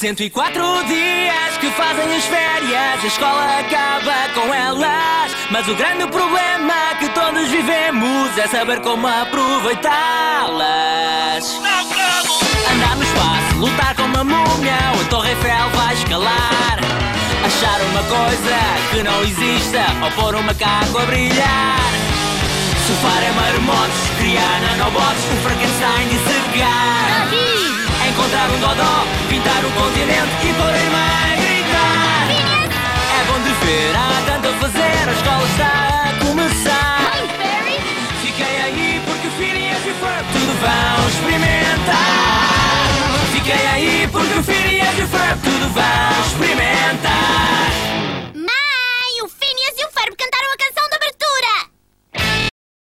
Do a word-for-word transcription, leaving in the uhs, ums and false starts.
Cento e quatro dias que fazem as férias, a escola acaba com elas. Mas o grande problema que todos vivemos é saber como aproveitá-las. Andar no espaço, lutar com uma múmia, ou a Torre Eiffel vai escalar. Achar uma coisa que não exista, ou pôr um macaco a brilhar. Surfar em maremotos, criar nanobots, um Frankenstein dissecar. Encontrar um dodó, pintar um continente e pôr a irmã a gritar. É bom de ver, há tanto a fazer, a escola está a começar. Fiquei aí porque o Phineas e o Ferb tudo vão experimentar. Fiquei aí porque o Phineas e o Ferb tudo vão experimentar.